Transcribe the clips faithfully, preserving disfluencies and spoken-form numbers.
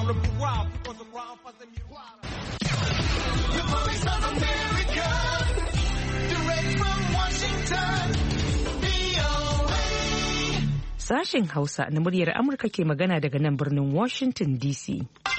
round of wow because of round for the The Voice of America, direct from Washington, V O A. Sashen Hausa na muryar Amurka ke magana daga nan birnin Washington D C.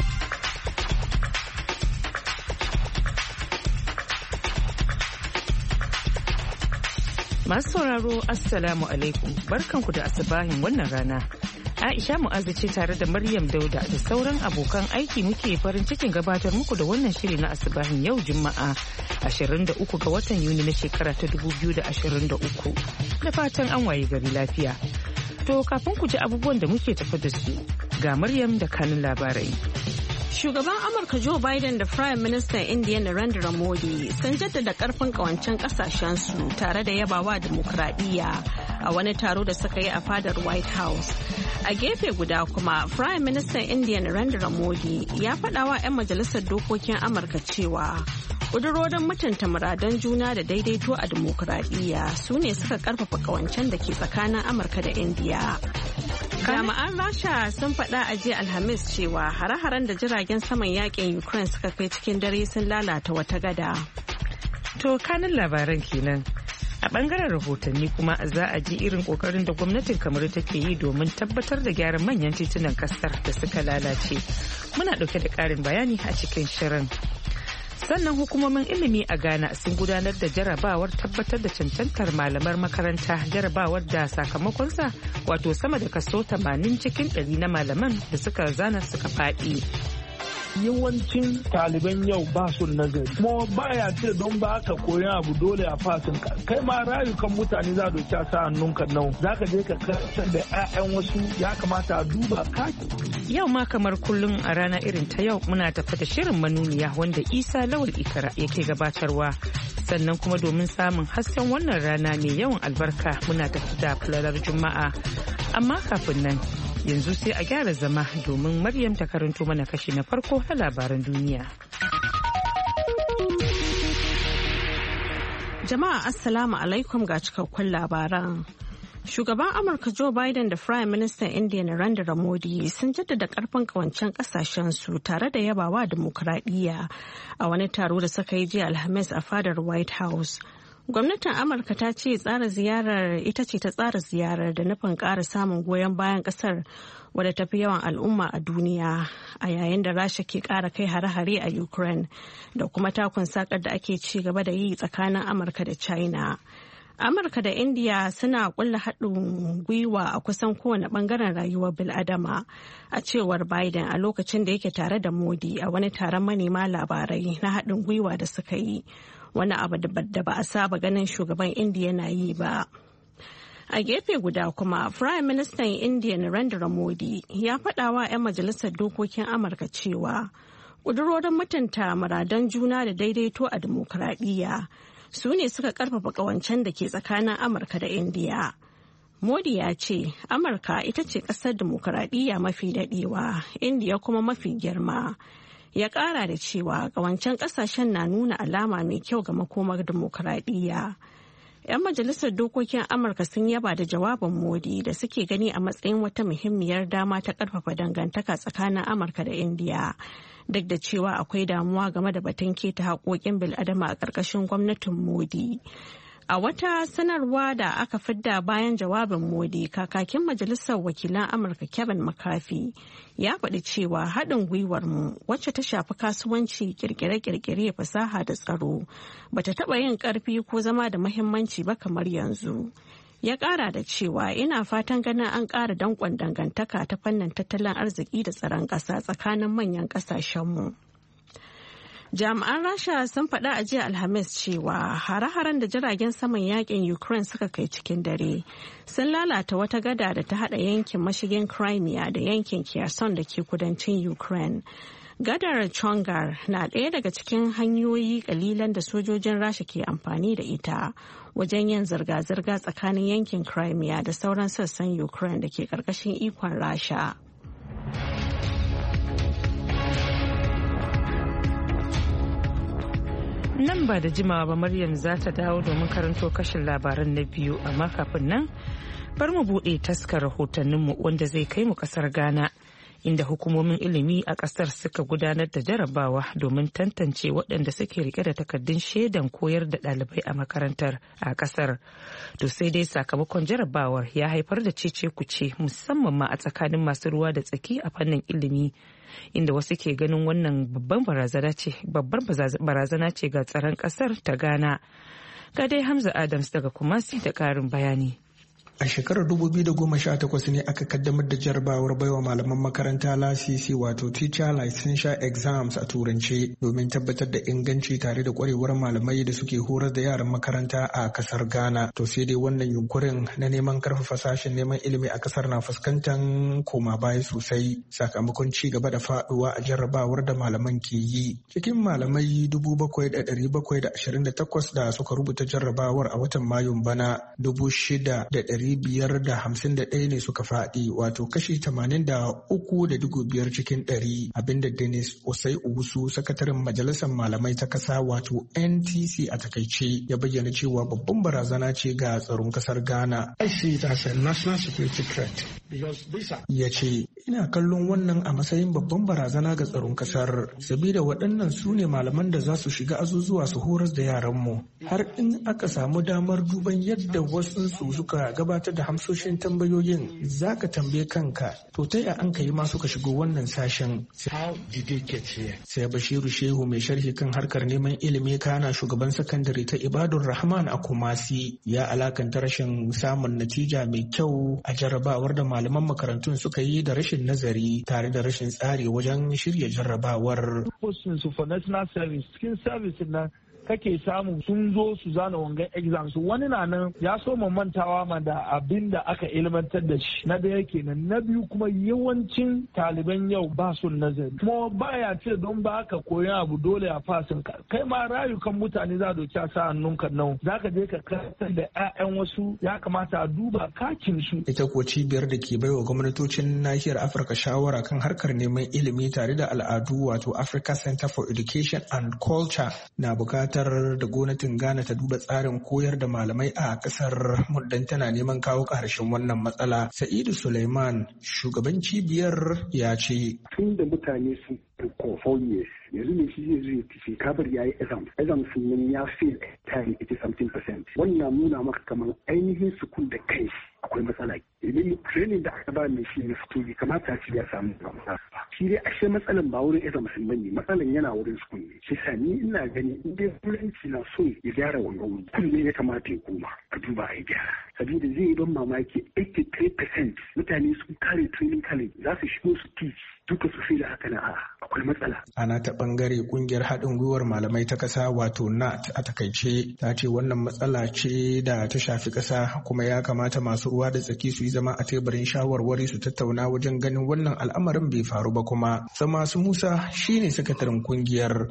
Masu sauraro Assalamu alaikum, barkanku da asubahin wannan rana. Aisha Mu'azza ce tare da Maryam Dauda da sauran abokan aiki muke farin cikin gabatar muku da wannan shiri na asubahin yau Juma'a ashirin da uku ga watan Yuni na shekara ta dubu biyu da ashirin da uku. Da fatan an waye gari lafiya. To kafin ku ji abubuwan da muke tafi da su ga Maryam da kanun labarai. Shugaban Amurka Joe Biden da Prime Minister India Narendra Modi sun jaddada karfin kawancen kasashensu tare da yabawa dimokuraɗiyya a wani taro da suka yi a fadar White House. A gefe guda kuma Prime Minister India Narendra Modi ya faɗawa 'yan majalisar dokokin Amurka cewa ƙudurorin mutunta muradan juna da daidaito a dimokuraɗiyya su ne suka karfafa kawancen da ke tsakanin Amurka da India. Jami'an Rasha sun faɗa a jiya Alhamis cewa hare-haren da jiragen saman yakin Ukraine suka kai cikin dare sun lalata wata gada. To kanin labaran kenan. A bangaren rahotanni kuma za a ji irin kokarin da gwamnatin Kamaru take yi domin tabbatar da gyaran manyan titunan kasar da suka lalace. Muna ɗauke da ƙarin bayani a cikin shirin. Sannan hukumomin ilimi a Ghana sun gudanar da jarabawar tabbatar da cancantar malamar makaranta, jarabawar da sakamakonsa wato sama da kaso tamanin cikin ɗari na malaman da suka zana suka faɗi. Yawancin ɗaliban yau ba su nazari kuma baya ce don ba ka koyi abu dole a fasin ka kai ma rayukan mutane za doki sa hannunka nan za ka je ka karantar da 'ya'yan wasu ya kamata a duba ka. Yau ma kamar kullum a rana irin ta yau muna tafi da shirin manuniya wanda Isa Lawal Ikara yake gabatarwa sannan kuma domin samun hasken wannan rana mai yawan albarka muna tafi da fulalar Juma'a amma kafin nan yanzu sai a gyara zama domin Maryam ta karanto mana kashi na farko na labaran duniya. Jama'a Assalamu alaikum ga cikakkun labaran. Shugaban Amurka Joe Biden da Prime Minister India Narendra Modi sun jaddada karfin kawancen kasashensu tare da yabawa dimokuraɗiyya a wani taro da suka yi jiya Alhamis a fadar White House. Gwamnatin Amurka ta ce tsara ziyarar ita ce ta tsara ziyarar da nufin ƙara samun goyon bayan ƙasar wadda ta fi yawan al'umma a duniya a yayin da Rasha ke ƙara kai hare-hare a Ukraine da kuma takun sakar da ake ci gaba da yi tsakanin Amurka da China. Amurka da India suna kulla haɗin gwiwa a kusan kowane ɓangaren rayuwar bil'adama a cewar Biden a lokacin da yake tare da Modi a wani taron manema labarai na haɗin gwiwa da suka yi. Wani abu da ba a saba ganin shugaban India na yi ba. A gefe guda kuma, Prime Minister India Narendra Modi ya faɗawa 'yan majalisar dokokin Amurka cewa ƙudurorin mutunta muradan juna da daidaito a dimokuraɗiyya su ne suka ƙarfafa ƙawancen da ke tsakanin Amurka da India. Modi ya ce Amurka ita ce ƙasar dimokuraɗiyya mafi daɗewa, India kuma mafi girma. Ya ƙara da cewa ƙawancen ƙasashen na nuna alama mai kyau ga makomar dimokuraɗiyya. 'Yan majalisar dokokin Amurka sun yaba da jawabin Modi da suke gani a matsayin wata muhimmiyar dama ta ƙarfafa dangantaka tsakanin Amurka da India. Duk da cewa akwai damuwa game da batun keta haƙoƙin bil'adama a ƙarƙashin gwamnatin Modi. A wata sanarwa da aka fidda bayan jawabin Modi, kakakin Majalisar Wakilan Amurka Kevin McCarthy ya faɗi cewa haɗin gwiwar mu wacce ta shafi kasuwanci, kirkire-kirkire, fasaha da tsaro bata taɓa yin ƙarfi ko zama da muhimmanci ba kamar yanzu. Ya ƙara da cewa ina fatan ganin an ƙara danƙon dangantaka ta fannin tattalin arziki da tsaron ƙasa tsakanin manyan ƙasashenmu. Jami'an Rasha sun faɗa a jiya Alhamis cewa hare-haren da jiragen saman yakin Ukraine suka kai cikin dare sun lalata wata gada da ta haɗa yankin mashigin Crimea da yankin Kherson da ke kudancin Ukraine. Gadar Chongar na ɗaya daga cikin hanyoyi kalilan da sojojin Rasha ke amfani da ita wajen yin zirga-zirga tsakanin yankin Crimea da sauran sassan Ukraine da ke ƙarƙashin ikon Rasha. Nan ba da jimawa ba Maryam za ta dawo domin karanto kashin labaran na biyu, amma kafin nan bar mu buɗe taskar rahotanninmu wanda zai kai mu ƙasar Ghana inda hukumomin ilimi a kasar suka gudanar da jarabawa domin tantance waɗanda suke rike da takardun shaidan koyar da ɗalibai a makarantar a kasar. To sai dai sakamakon jarabawar ya haifar da cece kuce musamman ma a tsakanin masu ruwa da tsaki a fannin ilimi, inda wasu ke ganin wannan babban barazana ce babbar barazana ce ga tsaron kasar ta Ghana. Ga dai Hamza Adams daga Kumasi da ƙarin bayani. A shekarar dubu biyu da goma sha takwas ne aka kaddamar da jarabawar baiwa malaman makaranta lasisi wato teacher licensure exams a turance domin tabbatar da inganci tare da kwarewar malamai da suke horar da yaran makaranta a kasar Ghana. To sai dai wannan yunkurin na neman karfafa sashen neman ilimi a kasar na fuskantar koma baya sosai sakamakon ci gaba da faduwa a jarrabawar da malaman ke yi. Cikin malamai dubu bakwai da ɗari bakwai da ashirin da takwas da suka rubuta jarrabawar a watan Mayun bana, dubu shida da ɗari biyar da hamsin da ɗaya ne suka faɗi, wato kashi tamanin da uku da digo biyar cikin ɗari, abinda Dennis Osei Owusu, sakataren majalisar malamai ta kasa wato N T C a takaice, ya bayyana cewa babban barazana ce ga tsaron kasar Ghana. Ya ce, ina kallon wannan a matsayin babban barazana ga tsaron kasar, sabida waɗannan su ne malaman da za su shiga azuzuwa su horas da yaranmu. Har in aka samu damar duban yadda wasu su suka gabatar da hamsoshin tambayoyin, za ka tambaye kanka, to ta ya an ka yi ma suka shigo wannan sashen. Sai Bashiru Shehu, mai sharhi kan harkar neman ilimi kana shugaban sakandare ta Ibadur Rahman a Kumasi, ya alakanta rashin samun natija mai kyau a jarrabawar da malaman makarantun suka yi da rashin nazari tare da rashin tsari wajen shirya jarrabawar. Cikin service na kake samu sun zo su zana wangan exams, wani na nan ya so mantawa ma da abin da aka ilmantar da shi. Na daya kenan. Na biyu kuma yawancin taliban yau ba su nazari, kuma baya ce don ba ka koyan abu dole a fasin ka. Kai ma rayukan mutane za doki a sa hannunka nan, za ka je ka karantar da 'ya'yan wasu, ya kamata a duba kakin su. Ita ko cibiyar da ke baiwa gwamnatocin nahiyar Afirka shawara kan harkar neman ilimi tare da al'adu wato Africa Center for Education and Culture na bukatar da gwamnatin Ghana ta duba tsarin koyar da malamai a kasar muddan tana neman kawo ƙarshen wannan matsala. Sa'idu Suleiman, shugaban cibiyar, ya ce, tun da mutane sun for four years yanzu ne shi zai zai tafi kabar ya yi exam exam sun nan ya fail time eighty something percent. Wannan nuna maka kamar ainihin sukun da kai akwai matsala. Idan training da aka ba mai shi na fito bai kamata shi ya samu matsala. Shi dai ashe matsalan ba wurin exam sun bane, matsalan yana wurin sukun ne. Shi sa ni ina gani in dai turanci na so ya gyara wannan wuri, kun ne ya kamata ya koma a duba a gyara. Sabida zai yi ban mamaki eighty-three percent mutane sun kare training college za su shigo su teach duka su fi da haka na akwai matsala. Ana ta bangare kungiyar haɗin gwiwar malamai ta ƙasa wato N A T a takaice ta ce wannan matsala ce da ta shafi ƙasa, kuma ya kamata masu ruwa da tsaki su yi zama a teburin shawarwari su tattauna wajen ganin wannan al'amarin bai faru ba. Kuma sama su Musa shine sakataren kungiyar.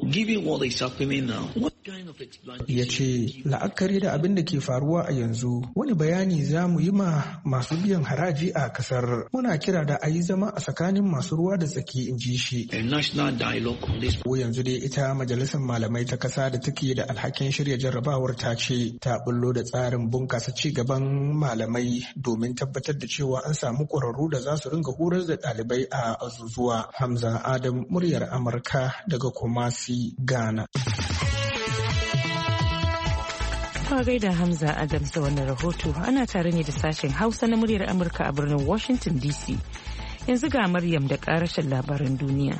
Ya ce la'akari da abin da ke faruwa a yanzu, wani bayani za mu yi ma masu biyan haraji a kasar. Muna kira da a yi zama a tsakanin masu ruwa da tsaki, in ji shi. Ko yanzu dai ita majalisar malamai ta kasa da take da alhakin shirya jarrabawar ta ce ta bullo da tsarin bunkasa ci gaban malamai domin tabbatar da cewa an samu ƙwararru da za su ringa horar da ɗalibai a azuzuwa. Hamza Adam, muryar Amurka daga Kumasi, Ghana. Ka gaida Hamza Adams da wannan rahoto. Ana tare ne da sashen Hausa na muryar Amurka a birnin Washington D C. Yanzu ga Maryam da ƙarashin labaran duniya.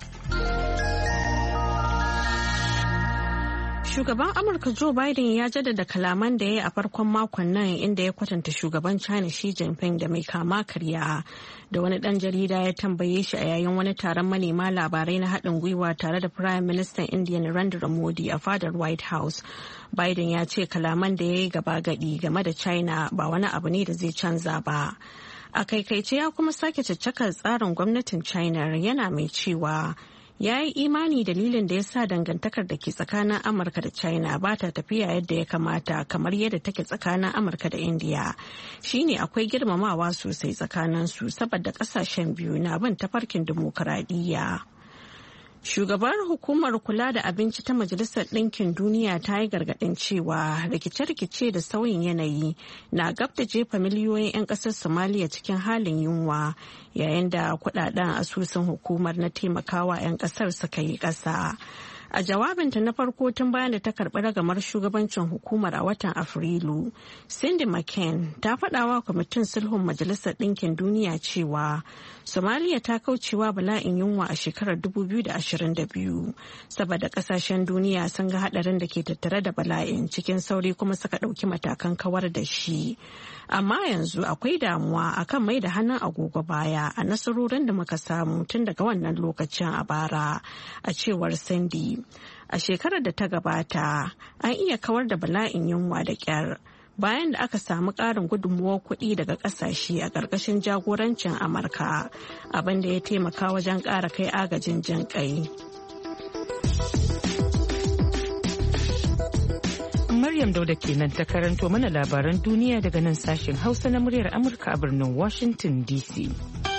Shugaban Amurka Joe Biden ya jaddada kalaman da ya yi a farkon makon nan, inda ya kwatanta shugaban China Xi Jinping da mai kama karya. Da wani ɗan jarida ya tambaye shi a yayin wani taron manema labarai na haɗin gwiwa tare da Prime Minister India Narendra Modi a fadar White House. Biden ya ce kalaman da ya yi gaba gadi game da China ba wani abu ne da zai canza ba. A kaikaice ya kuma sake caccakar tsarin gwamnatin China, yana mai cewa ya yi imani dalilin da ya sa dangantakar da ke tsakanin Amurka da China ba ta tafiya yadda ya kamata kamar yadda take tsakanin Amurka da India shine akwai girmamawa sosai tsakanin su saboda kasashen biyu na bin tafarkin dimokuraɗiyya. Shugabar hukumar kula da abinci ta Majalisar Ɗinkin Duniya ta yi gargaɗin cewa rikice-rikice da sauyin yanayi na gab da jefa miliyoyin 'yan ƙasar Somalia cikin halin yunwa yayin da kudaden asusun hukumar na taimakawa 'yan ƙasar suka yi ƙasa. A jawabinta na farko tun bayan da ta karɓi ragamar shugabancin hukumar a watan Afrilu, Cindy McCain ta faɗawa kwamitin sulhun Majalisar Ɗinkin Duniya cewa Somalia ta kaucewa bala'in yunwa a shekarar dubu biyu da ashirin da biyu saboda ƙasashen duniya sun ga haɗarin da ke tattare da bala'in cikin sauri kuma suka ɗauki matakan kawar da shi. Amma yanzu akwai damuwa akan mai da hannun agogo baya a nasarorin da muka samu tun daga wannan lokacin a bara, a cewar Cindy. A shekarar da ta gabata an iya kawar da bala'in yunwa da kyar bayan da aka samu ƙarin gudunmuwar kuɗi daga ƙasashe a ƙarƙashin jagorancin Amurka, abin da ya taimaka wajen ƙara kai agajin jin ƙai. Maryam Dauda kenan ta karanto mana labaran duniya daga nan sashen Hausa na muryar Amurka a birnin Washington D C.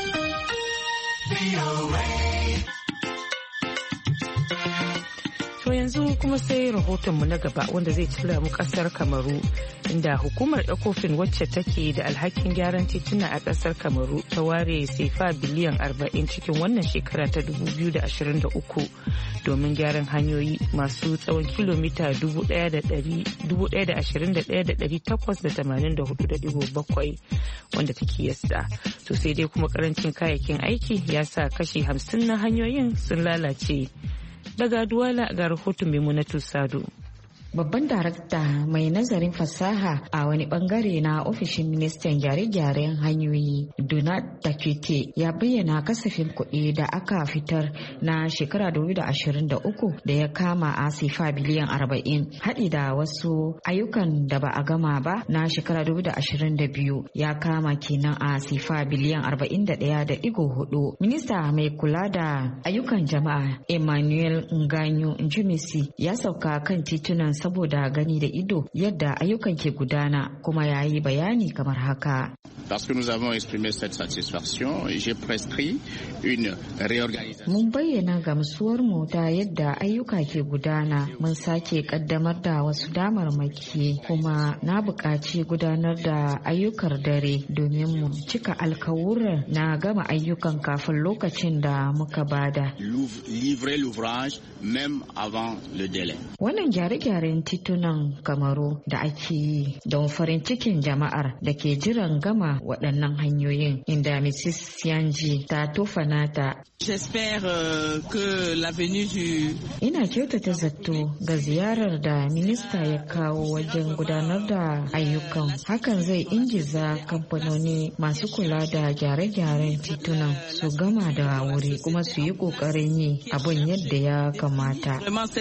To yanzu kuma sai rahotonmu na gaba wanda zai cira mu kasar Kamaru, inda hukumar Ecofin wacce take da alhakin gyaran tituna a kasar Kamaru ta ware sefa biliyan arba'in cikin wannan shekara ta dubu biyu da ashirin da uku domin gyaran hanyoyi masu tsawon kilomita dubu ɗaya da ashirin da ɗaya da ɗari takwas da tamanin da hudu da ɗigo bakwai wanda take yasta. To sai dai kuma karancin kayayyakin aiki ya sa kashi hamsin na hanyoyin sun lalace. Daga Duwala ga rahoton Maimunatu Sado. Babban darakta mai nazarin fasaha a wani bangare na ofishin ministan gyare-gyaren hanyoyi Donat Takete ya bayyana kasafin kuɗi da aka fitar na shekara dubu da ashirin da uku da ya kama a sefa biliyan arba'in haɗi da wasu ayyukan da ba a gama ba na shekara dubu da ashirin da biyu ya kama kenan a sefa biliyan arba'in da ɗaya da ɗigo hudu. Minista mai kula da ayyukan jama'a Emmanuel Nganyu Njimisi ya sauka kan titunan saboda gani da ido yadda ayyukan ke gudana kuma ya yi bayani kamar haka. Parce que nous avons exprimé cette satisfaction, j'ai prescrit une réorganisation. Mun bayyana gamsuwar mu ta yadda ayyuka ke gudana, mun sake kaddamar da wasu damarmaki kuma na buƙaci gudanar da ayyukan dare domin mu cika alkawuran na gama ayyukan kafin lokacin da muka bada. Livrer l'ouvrage même avant le délai. Wannan gyare-gyaren titunan Kamaru da ake yi don farin cikin jama'ar da ke jiran gama waɗannan hanyoyin, inda Missus Sianji ta tofa nata. Ina kyautata zato ga ziyarar da minista ya kawo wajen gudanar da ayyukan. Hakan zai ingiza kamfanoni masu kula da gyare-gyaren titunan su gama da wuri kuma su yi ƙoƙarin yi abin yadda ya kamata.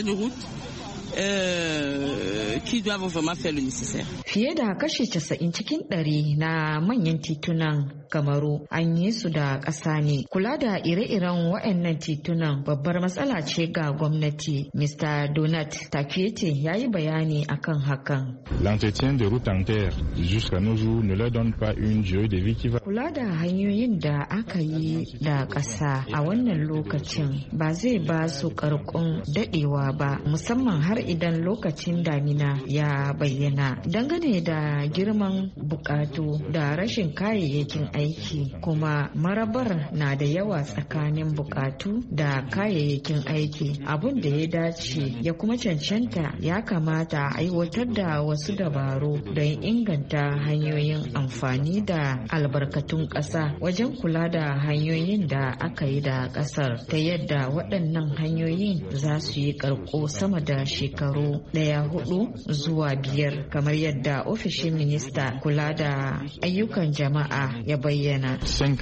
Euh, qui doivent vraiment faire le nécessaire. Fiye da kashi casa'in cikin ɗari na manyan titunan Kamaru an yi su da ƙasa ne. Kula da ire-iren waɗannan titunan babbar matsala ce ga gwamnati. Mister Donat Takete ya yi bayani akan hakan. L'entretien des routes en terre jusqu'à nos jours ne leur donne pas une durée de vie qui va. Kula da hanyoyin da aka yi da ƙasa a wannan lokacin ba zai ba su ƙarƙon daɗewa ba, musamman har idan lokacin damina ya bayyana. Dangane da girman bukatu da rashin kayayyakin aiki, kuma marabar na da yawa tsakanin bukatu da kayayyakin aiki, abun da ya dace ya kuma cancanta ya kamata a aiwatar da wasu dabaru don inganta hanyoyin amfani da albarkatun ƙasa wajen kula da hanyoyin da aka yi da ƙasar, ta yadda waɗannan hanyoyin za su yi ƙarko sama da shekaru ɗaya hudu zuwa biyar, kamar yadda ofishin minista kula da ayyukan jama'a ya bayyana.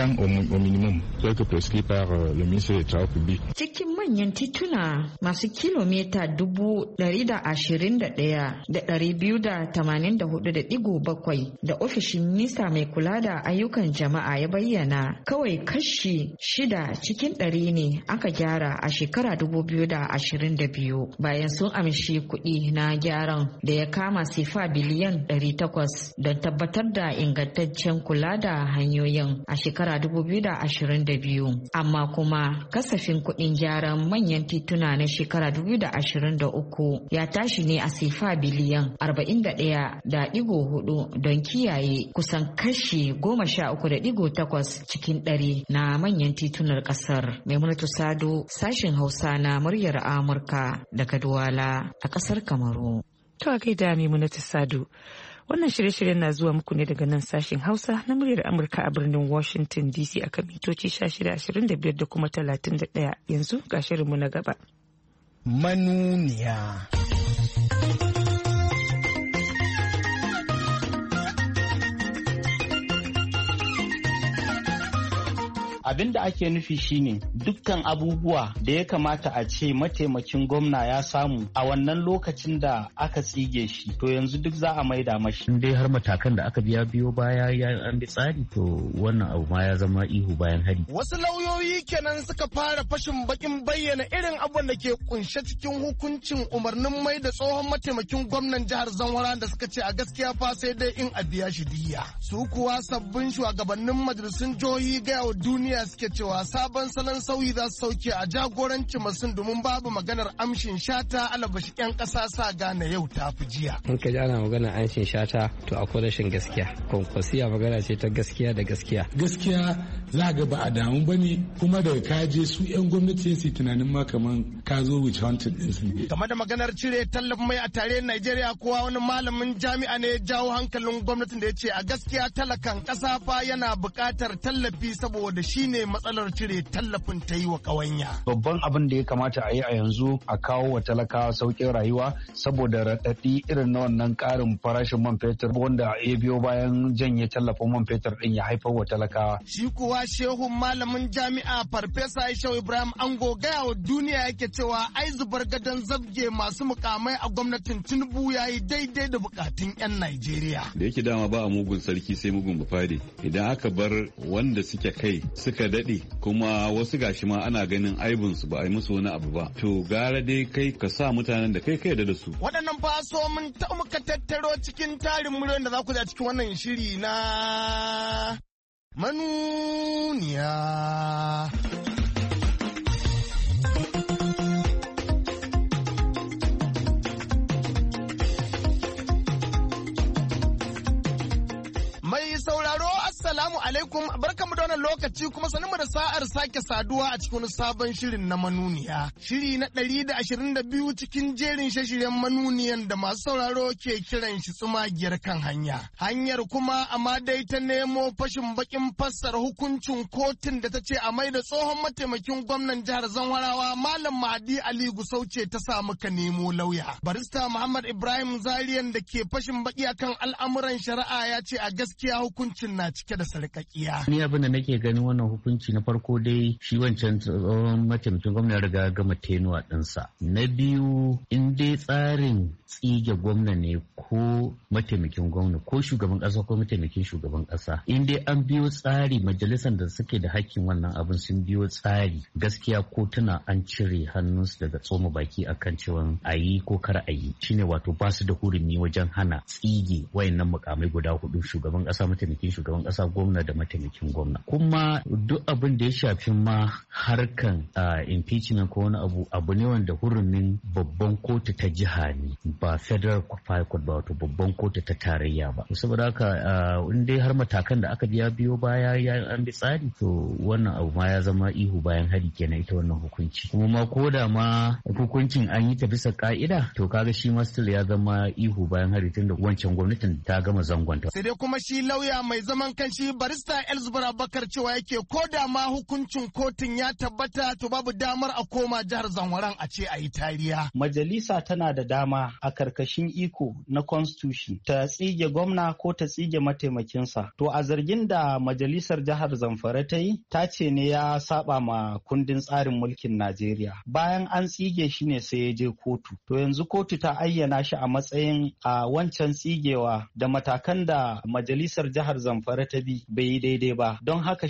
Cikin manyan tituna masu kilomita dubu ɗari da ashirin da ɗaya da ɗari biyu da tamanin da hudu da ɗigo bakwai da ofishin minista mai kula da ayyukan jama'a ya bayyana, kawai kashi shida cikin ɗari ne aka gyara a shekara dubu biyu da ashirin da biyu bayan sun amshi kuɗi na gyaran da ya kama sifa biliyan ɗari takwas don tabbatar da ingantaccen kula da hanyar hanyoyin a shekara dubu biyu da ashirin da biyu, amma kuma kasafin kuɗin gyaran manyan tituna na shekara dubu biyu da ashirin da uku ya tashi ne a sefa biliyan arba'in da ɗaya da ɗigo hudu don kiyaye kusan kashi goma sha uku da ɗigo takwas cikin ɗari na manyan titunar ƙasar. Maimunatu Sado, sashen Hausa na muryar Amurka daga Duwala a ƙasar Kamaru. To a kai da Maimunatu Sado. Wannan shirye-shiryen na zuwa muku ne daga nan sashen Hausa na muryar Amurka a birnin Washington D C a kan mitoci shida ashirin da biyar da kuma talatin da ɗaya. Yanzu ga shirinmu na gaba. Manuniya. Abin da ake nufi shine dukkan abubuwa da ya kamata a ce mataimakin gwamna ya samu a wannan lokacin da aka tsige shi to yanzu duk za a maida mashi. In dai har matakan da aka biya biyo baya ya an bi tsari to wannan abu ma ya zama ihu bayan hari. Wasu lauyoyi kenan suka fara fashin bakin bayyana irin abin da ke kunshe cikin hukuncin umarnin mai da tsohon mataimakin gwamnan jihar Zamfara da suka ce a gaskiya fa sai dai in a biya shi diya. Su kuwa sabbin shugabannin majalisun jihohi gaya wa duniya suke cewa sabon salon sauyi za su sauke a jagorancin masun domin babu maganar amshin shata alabashi yan kasa sa gane yau ta fi jiya. In ka ji ana maganar amshin shata to akwai rashin gaskiya. Kwankwasiya magana ce ta gaskiya da gaskiya. Gaskiya za ga ba a damu ba ne kuma daga kaje su yan gwamnati su tunanin ma kaman ka zo wuce wancan din su. Game da maganar cire tallafin mai a tare Najeriya kuwa wani malamin jami'a ne ya jawo hankalin gwamnatin da ya ce a gaskiya talakan kasa fa yana buƙatar tallafi saboda shi ne matsalar cire tallafin ta yi wa ƙawanya. Babban abin da ya kamata a yi a yanzu a kawo wa talakawa sauƙin rayuwa saboda raɗaɗi irin na wannan ƙarin farashin man fetur wanda ya biyo bayan janye tallafin man fetur ɗin ya haifar wa talakawa. Shi kuwa shehun malamin jami'a Farfesa Aishau Ibrahim Ango gaya wa duniya yake cewa ai zubar gadon zabge masu mukamai a gwamnatin Tinubu ya yi daidai da bukatun 'yan Najeriya. Da yake dama ba a mugun sarki sai mugun bufade idan aka bar wanda suke kai suka daɗe kuma wasu gashi ma ana ganin aibinsu ba a yi musu wani abu ba to gara dai kai ka sa mutanen da kai kai da su. Waɗannan faso mun ta muka tattaro cikin tarin miliyon da za ku a cikin wannan shiri na manuniya. Assalamu alaikum, barkamu da wannan lokaci kuma sanin mu da sa'ar sake saduwa a cikin sabon shirin na manuniya. Shiri na ɗari da ashirin da biyu cikin jerin shashiren manuniyan da masu sauraro ke kiran shi tsumagiyar kan hanya. Hanyar kuma amma dai ta nemo fashin bakin fassara hukuncin kotun da ta ce a mai da tsohon mataimakin gwamnan jihar Zamfarawa Malam Mahdi Ali Gusau ce ta sa muka nemo lauya. Barista Muhammad Ibrahim Zariyan da ke fashin baki akan al'amuran shari'a ya ce a gaskiya hukuncin na cike da sarƙaƙiya. Ni abin da nake ganin wannan hukunci na farko dai shi wancan tsohon mataimakin gwamna riga gama tenuwa ɗinsa. Na biyu in dai tsarin tsige gwamna ne ko mataimakin gwamna ko shugaban ƙasa ko mataimakin shugaban ƙasa. In dai an biyo tsari majalisar da suke da hakkin wannan abin sun biyo tsari gaskiya kotuna an cire hannunsu daga tsoma baki akan cewa a yi ko kar a yi. Shine wato ba su da hurumi wajen hana tsige wayannan mukamai guda hudu shugaban ƙasa mataimakin shugaban ƙasa gwamna da mataimakin gwamna kuma duk abin da ya shafi ma harkan impeachment ko wani abu abu ne wanda hurumin babban kotu ta jiha ne ba federal court ba wato babban kotu ta tarayya ba saboda haka in dai har matakan da aka biya biyo baya ya an bi tsari to wannan abu ma ya zama ihu bayan hari kenan ita wannan hukunci kuma ma ko da ma hukuncin an yi ta bisa ka'ida to kaga shi ma still ya zama ihu bayan hari tunda wancan gwamnatin ta gama zangonta sai dai kuma shi lauya mai zaman kanshi barista Elzbar Abubakar cewa yake ko da ma hukuncin kotun ya tabbata to babu damar a koma jihar Zamfara a ce a yi tariya. Majalisa tana da dama a karkashin iko na constitution ta tsige gwamna ko ta tsige mataimakinsa. To a zargin da majalisar jihar Zamfara ta yi ta ce ne ya saba ma kundin tsarin mulkin Najeriya. Bayan an tsige shi ne sai ya je kotu. To yanzu kotu ta ayyana shi a matsayin a wancan tsigewa da matakan da majalisar jihar Zamfara ta bi bai yi daidai ba don haka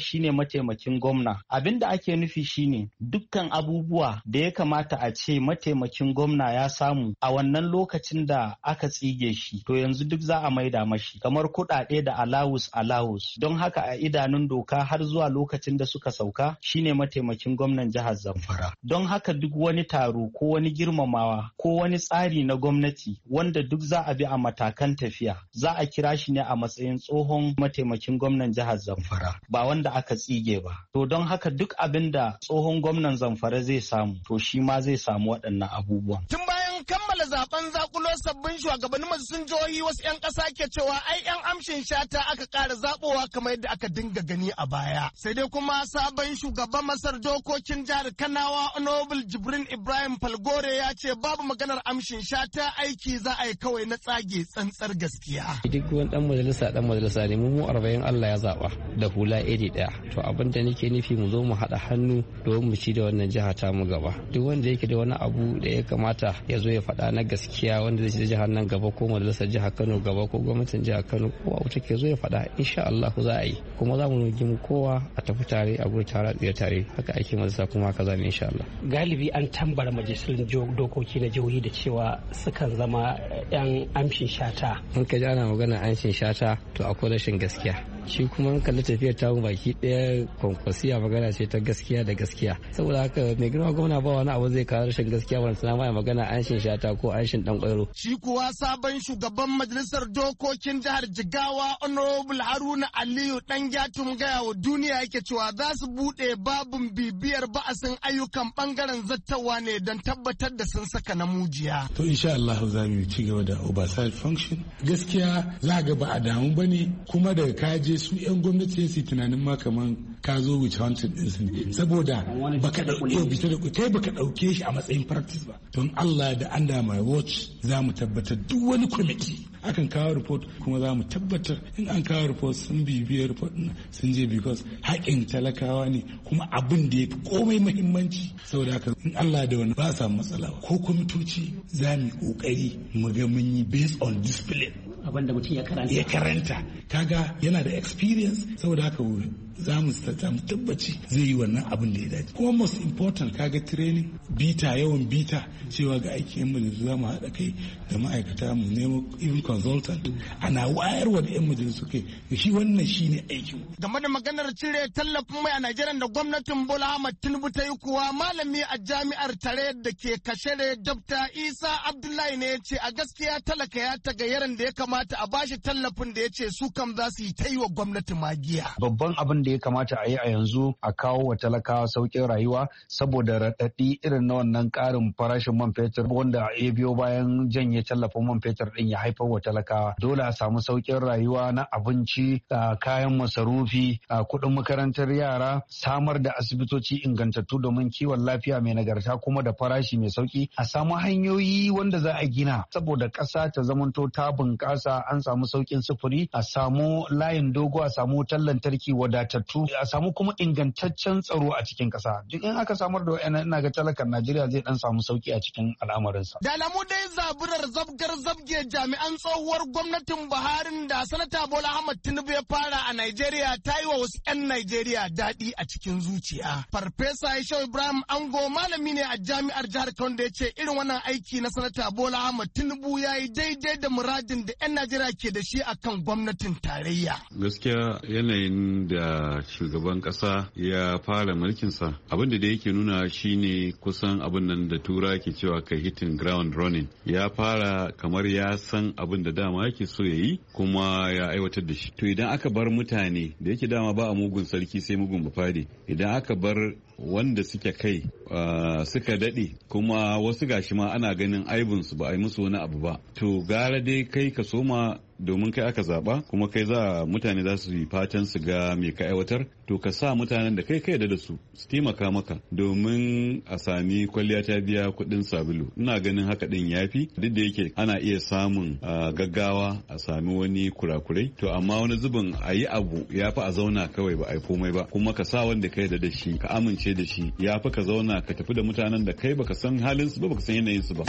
shine mataimakin gwamna. Abin da ake nufi shine dukkan abubuwa da ya kamata a ce mataimakin gwamna ya samu a wannan lokacin da aka tsige shi, to yanzu duk za a maida mashi, kamar kuɗaɗe da alawus alawus. Don haka a idanun doka har zuwa lokacin da suka sauka shine mataimakin gwamnan jihar Zamfara. Don haka duk wani taro ko wani girmamawa ko wani tsari na gwamnati wanda duk za a bi a matakan tafiya, za a kira shi ne a matsayin tsohon mataimakin gwamnan jihar Zamfara, ba wanda aka tsige ba. To don haka duk abin da tsohon gwamnan Zamfara zai samu, to shi ma zai samu waɗannan abubuwan. Tun bayan kammala zaben zakulo sabbin shugabannin majalisun jihohi, wasu 'yan ƙasa ke cewa ai 'yan amshin shata aka ƙara zaɓowa kamar yadda aka dinga gani a baya. Sai dai kuma sabon shugaban Masar dokokin jihar Kanawa Honorable Jibrin Ibrahim Falgore ya ce babu maganar amshin shata, aiki za a yi kawai na tsage tsantsar gaskiya. Duk wani dan majalisa dan majalisa ne, mu arba'in Allah ya zaba da hula iri daya. To abin da nake nufi mu zo mu haɗa hannu domin mu ci da wannan jiha ta mu gaba. Duk wanda yake da wani abu da ya kamata ya zo ya faɗa na gaskiya wanda zai ci da jihar nan gaba, ko majalisar jihar Kano gaba, ko gwamnatin jihar Kano, ko a wuce ke zo ya faɗa, insha Allah za a yi. Kuma za mu nugi mu kowa a tafi tare a gudu tare a tare. Haka ake majalisa kuma haka za mu insha Allah. Galibi an tambara majalisun dokoki na jihohi da cewa sukan zama 'yan amshin shata. In ka ji ana magana amshin shata, to akwai rashin gaskiya. Shi kuma in kalli tafiyar tamu baki ɗaya kwankwasiya magana ce ta gaskiya da gaskiya. Saboda haka mai girma gwamna ba wani abu zai kawo rashin gaskiya, wani tana ma magana anshin shata ko anshin dan ƙwairo. Shi kuwa sabon shugaban majalisar dokokin jihar Jigawa Honorable Haruna Aliyu dan Gyatum gaya wa duniya yake cewa za su buɗe babin bibiyar ba'asin ayyukan bangaren zattawa ne don tabbatar da sun saka na mujiya. To insha Allah za mu ci gaba da oversight function. Gaskiya za ga ba a damu bane, kuma daga kaje su 'yan gwamnati su tunanin ma kaman ka zo wuce hancin din su ne, saboda baka dauke bita da kai baka dauke shi a matsayin practice ba. Don Allah da under my watch za mu tabbatar duk wani committee akan kawo report, kuma za mu tabbatar in an kawo report sun bibiyar report din sun je, because haƙin talakawa ne kuma abin da ya fi komai muhimmanci. Saboda haka in Allah da wani ba samu matsala ko kwamitoci za mu yi kokari mu ga mun yi based on discipline. Abin da mutum ya karanta ya karanta kaga yana da experience, saboda haka za mu samu tabbaci zai yi wannan abin da ya dace. Kuma most important kaga training, bita, yawan bita, cewa ga aikin majalisu za mu haɗa kai da ma'aikata mu nemo even consultant, ana wayarwa da 'yan majalisu kai, shi wannan shi ne aikin. Game da maganar cire tallafin mai a Najeriya da gwamnatin Bola Ahmed Tinubu ta yi kuwa, malami a jami'ar Tare da ke Kashere Dabta Isa Abdullahi ne ya ce a gaskiya talaka ya tagayyaran da ya kamata a bashi tallafin da ya ce su kam za su yi ta yi wa gwamnati magiya. Babban abin da ya kamata a yi a yanzu a kawo wa talakawa sauƙin rayuwa, saboda raɗaɗi irin na wannan ƙarin farashin man fetur wanda ya biyo bayan janye tallafin man fetur ɗin ya haifar wa talakawa. Dole a samu sauƙin rayuwa na abinci, kayan masarufi, kuɗin makarantar yara, samar da asibitoci ingantattu domin kiwon lafiya mai nagarta kuma da farashi mai sauƙi. A samu hanyoyi wanda za a gina saboda ƙasa ta zamanto ta bunƙasa, an samu sauƙin sufuri, a samu layin dogo, a samu wutar lantarki wadatattu, a samu kuma ingantaccen tsaro a cikin ƙasa. Duk in aka samar da wa'annan, ina ga talakan Najeriya zai dan samu sauki a cikin al'amarinsa. Da alamu dai zaburar zabgar zabge jami'an tsohuwar gwamnatin Buhari da sanata Bola Ahmed Tinubu ya fara a Najeriya ta yi wa wasu 'yan Najeriya daɗi a cikin zuciya. Farfesa Yashau Ibrahim Ango malami ne a jami'ar jihar Kano da ya ce irin wannan aiki na sanata Bola Ahmed Tinubu ya yi daidai da muradin da 'yan Najeriya ke da shi akan gwamnatin tarayya. Gaskiya yanayin da shugaban kasa ya fara mulkinsa abin da yake nuna shine kusan abin nan da tura ke cewa kai hitting ground running, ya fara kamar ya san abin da dama yake so ya yi kuma ya aiwatar da shi. To idan aka bar mutane da yake dama ba a mugun sarki sai mugun bafade, idan aka bar wanda suke kai uh, suka daɗe kuma wasu gashi ma ana ganin aibinsu ba a yi musu wani abu ba, to gara dai kai ka soma domin kai aka zaba kuma kai za mutane za su yi fatan su ga me ka aiwatar, to ka sa mutanen da kai kai da su su taimaka maka domin a sami kwalliya ta biya kuɗin sabulu. Ina ganin haka din yafi, duk da yake ana iya samun gaggawa a sami wani kurakurai, to amma wani zubin a yi abu ya fi a zauna kawai ba a yi komai ba, kuma ka sa wanda kai da shi ka amince da shi ya fi ka zauna ka tafi da mutanen da kai baka san halin su ba baka san yanayin su ba.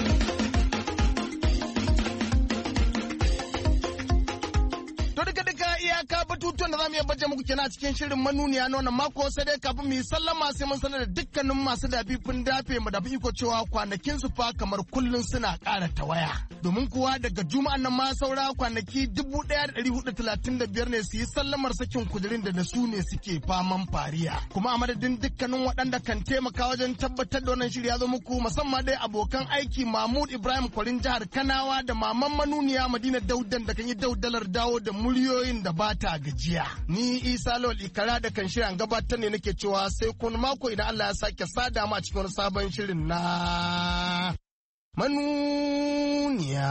batutuwan da za mu iya baje muku kenan a cikin shirin manuniya na wannan mako, sai dai kafin mu yi sallama sai mun sanar da dukkanin masu dafifin dafe mu da iko cewa kwanakin su fa kamar kullun suna ƙara tawaya. Domin kuwa daga juma'an nan ma saura kwanaki dubu ɗaya da ɗari hudu talatin da biyar ne su yi sallamar sakin kujerin da da su ne suke faman fariya. Kuma a madadin dukkanin waɗanda kan taimaka wajen tabbatar da wannan shirya zo muku, musamman dai abokan aiki Mahmud Ibrahim Kwarin jihar Kanawa da maman manuniya Madina Daudan da kan yi daudalar dawo da muryoyin da ba ta gajiya. Ni Isa Lawal Ikara da kan shirin gabatar ne nake cewa sai kun mako idan Allah ya sake sada mu a cikin wani sabon shirin na manuniya.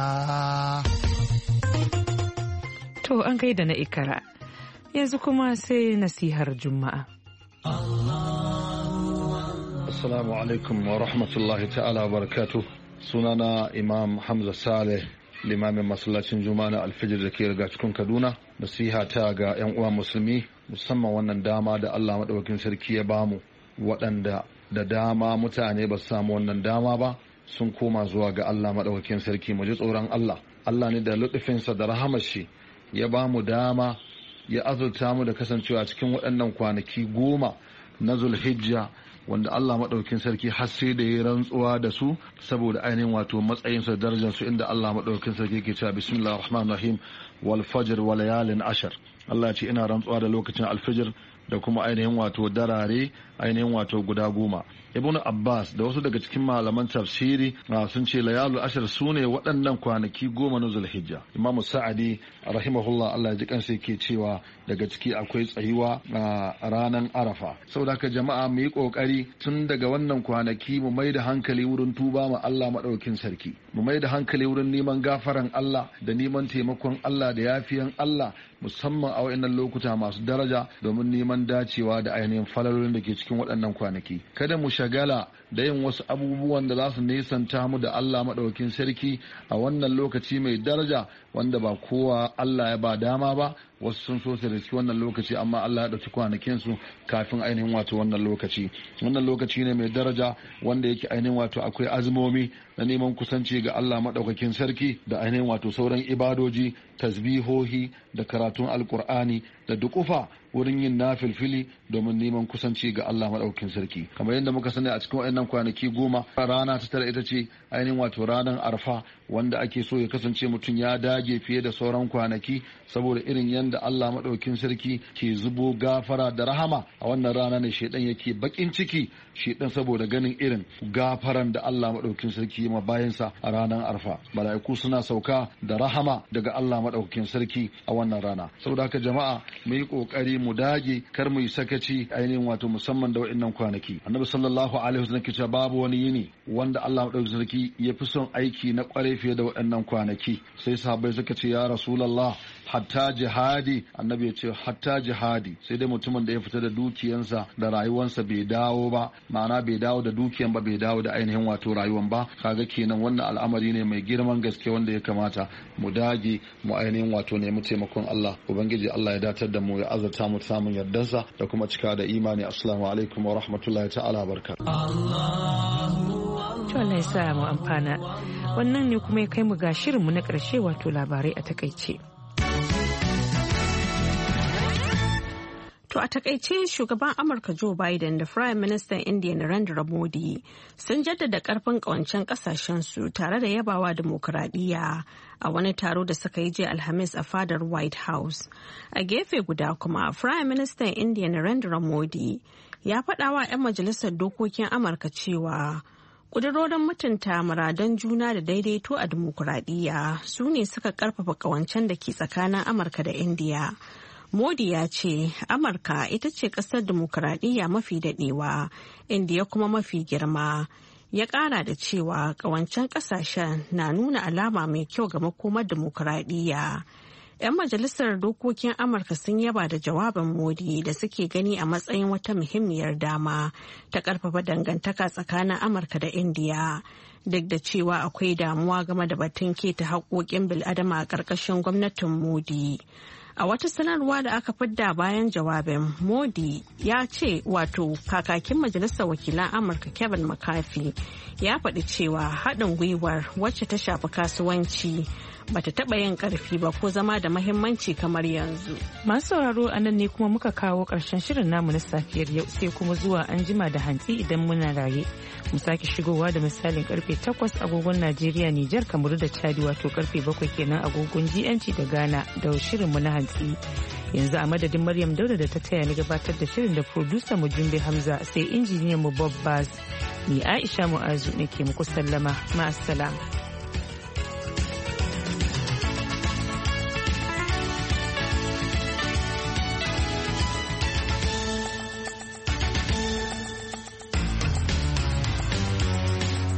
To an gaida na Ikara. Yanzu kuma sai nasihar Juma'a. Assalamu alaikum wa rahmatullahi ta'ala wa barakatuh. Sunana Imam Hamza Saleh, limamin masallacin Juma'a na Alfijir da ke riga cikin Kaduna. Nasiha ta ga 'yan uwa musulmi, musamman wannan dama da Allah maɗaukakin sarki ya bamu, waɗanda da dama mutane ba su samu wannan dama ba sun koma zuwa ga Allah maɗaukakin sarki. Mu ji tsoron Allah. Allah ne da lutufinsa da rahamar shi ya bamu dama, ya azurta mu da kasancewa cikin waɗannan kwanaki goma na Zulhijja, wanda Allah maɗaukin sarki har sai da ya rantsuwa da su saboda ainihin wato matsayinsu da darajarsu, inda Allah maɗaukin sarki ke cewa bismillahir rahmanir rahim wal fajr wa layalin ashar. Allah ya ce ina rantsuwa da lokacin alfijir da kuma ainihin wato darare ainihin wato guda goma. Ibn Abbas da wasu daga cikin malaman tafsiri sun ce layalul ashar sune waɗannan kwanaki goma na Zulhijja. Imam Sa'adi rahimahullah Allah ya ji kansa yake cewa daga ciki akwai tsayuwa a ranar Arafa. Saboda haka jama'a mu yi kokari tun daga wannan kwanaki mu mai da hankali wurin tuba ma Allah madaukin sarki. Mu mai da hankali wurin neman gafaran Allah da neman taimakon Allah da yafiyan Allah, musamman a wayannan lokuta masu daraja, domin neman dacewa da ainihin falalolin da ke cikin waɗannan kwanaki. Kada mu shagala da yin wasu abubuwan da za su nesanta mu da Allah maɗaukin sarki a wannan lokaci mai daraja, wanda ba kowa Allah ya ba dama ba. Wasu sun so su riski wannan lokaci, amma Allah ya ɗauki kwanakin su kafin ainihin wato wannan lokaci. Wannan lokaci ne mai daraja wanda yake ainihin wato akwai azumomi na neman kusanci ga Allah maɗaukakin sarki da ainihin wato sauran ibadoji, tasbihohi da karatun alkur'ani da dukufa wurin yin nafilfili domin neman kusanci ga Allah maɗaukakin sarki. Kamar yadda muka sani a cikin waɗannan kwanaki goma, rana ta tara ita ce ainihin wato ranar arfa, wanda ake so ya kasance mutum ya dage fiye da sauran kwanaki, saboda irin yadda Allah maɗaukin sarki ke zubo gafara da rahama. A wannan rana ne shaidan yake bakin ciki, shaidan saboda ganin irin gafaran da Allah maɗaukin sarki ma bayansa a ranar arfa. Mala'iku suna sauka da rahama daga Allah maɗaukin sarki a wannan rana. Saboda haka jama'a mu yi kokari mu dage, kar mu yi sakaci ainihin wato musamman da wa'annan kwanaki. Annabi sallallahu alaihi wasallam ke cewa babu wani yini wanda Allah maɗaukin sarki ya fi son aiki na kware fiye da waɗannan kwanaki. Sai sahabbai suka ce ya Rasulullah, hatta jihadi? Annabi ya ce hatta jihadi, sai dai mutumin da ya fita da dukiyansa da rayuwansa bai dawo ba, ma'ana bai dawo da dukiyan ba, bai dawo da ainihin wato rayuwan ba. Kaga kenan wannan al'amari ne mai girman gaske wanda ya kamata mu dage mu ainihin wato nemi taimakon Allah. Ubangiji Allah ya datar da mu, ya azurta mu samun yardansa da kuma cika da imani. Assalamu alaikum wa rahmatullahi ta'ala barakatuh. To Allah ya sa mu amfana. Wannan ne kuma ya kai mu ga shirinmu na ƙarshe, wato labarai a takaice. To a takaice, shugaban Amurka Joe Biden da Prime Minister India Narendra Modi sun jaddada karfin kawancen kasashensu tare da yabawa dimokuraɗiyya a wani taro da suka yi jiya Alhamis a fadar White House. A gefe guda kuma, Prime Minister India Narendra Modi ya faɗa wa 'yan majalisar dokokin Amurka cewa ƙudurorin mutunta muradan juna da daidaito a dimokuraɗiyya su ne suka ƙarfafa kawancen da ke tsakanin Amurka da India. Modi ya ce Amurka ita ce ƙasar dimokuraɗiyya mafi daɗewa, Indiya kuma mafi girma. Ya ƙara da cewa ƙawancen ƙasashen na nuna alama mai kyau ga makomar dimokuraɗiyya. 'Yan majalisar dokokin Amurka sun yaba da jawabin Modi da suke gani a matsayin wata muhimmiyar dama ta ƙarfafa dangantaka tsakanin Amurka da Indiya. Duk da cewa akwai damuwa game da batun keta haƙoƙin bil'adama a ƙarƙashin gwamnatin Modi. A wata sanarwa da aka fidda bayan jawabin, Modi ya ce wato kakakin majalisar wakilan Amurka Kevin McCarthy ya faɗi cewa haɗin gwiwar wacce ta shafi kasuwanci, bata taɓa yin ƙarfi ba ko zama da mahimmanci kamar yanzu. Masu sauraro a nan ne kuma muka kawo ƙarshen shirin namu na safiyar yau sai kuma zuwa an jima da hantsi idan muna raye. Mu sake shigowa da misalin karfe takwas agogon Najeriya, Nijar, Kamaru da Chadi wato karfe bakwai kenan agogon G M T da Ghana da shirinmu na hantsi. Yanzu a madadin Maryam Dauda da ta taya ni gabatar da shirin da producer mu Jumbe Hamza sai injiniyan mu Bob Baz. Ni Aisha Mu'azu nake muku sallama. Ma'assalam.